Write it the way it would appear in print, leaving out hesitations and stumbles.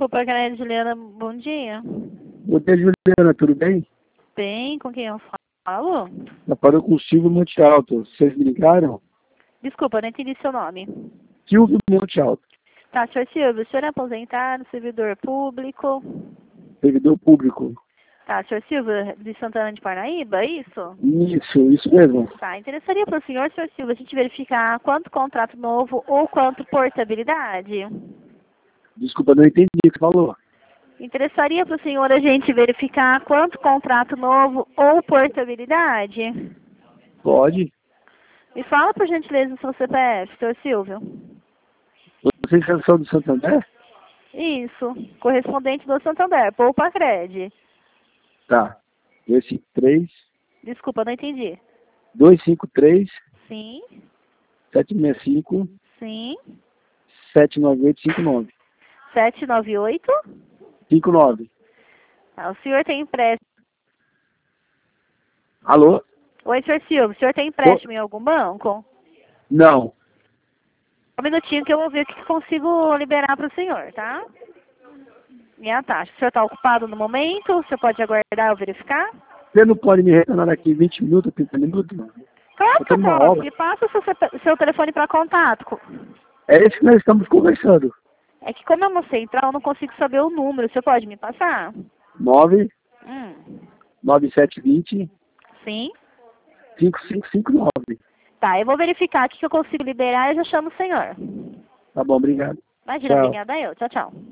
Poupa Crédito, Juliana, bom dia. Bom dia, Juliana, tudo bem? Bem, com quem eu falo? Eu falo com o Silvio Monte Alto. Vocês me ligaram? Desculpa, não entendi seu nome. Silvio Monte Alto, Tá, senhor Silvio, o senhor é aposentado, servidor público? servidor público. Tá, senhor Silvio, de Santana de Parnaíba, é isso? Isso mesmo. Tá, interessaria para o senhor Silvio, a gente verificar quanto contrato novo ou quanto portabilidade? Desculpa, não entendi o que você falou. Interessaria para o senhor a gente verificar quanto contrato novo ou portabilidade? Pode. Me fala, por gentileza, o seu CPF, senhor Silvio. Vocês são do Santander? Isso, correspondente do Santander, Poupa Cred. Tá. 253 Desculpa, não entendi. 253 Sim, 765 sim. 79859. 798. 59. Ah, o senhor tem empréstimo. Alô? Oi, senhor Silvio, o senhor tem empréstimo em algum banco? Não. Um minutinho que eu vou ver o que consigo liberar para o senhor, tá? Minha taxa. O senhor está ocupado no momento? O senhor pode aguardar eu verificar? Você não pode me retornar daqui 20 minutos, 30 minutos? Claro que eu numa posso. obra. Me passa o seu telefone para contato. É isso que nós estamos conversando. É que como é uma central, eu não consigo saber o número. O senhor pode me passar? 9 Hum. 9720 Sim. 5559. Tá, eu vou verificar aqui que eu consigo liberar e já chamo o senhor. Tá bom, obrigado. Imagina, Tchau. obrigada eu. Tchau, tchau.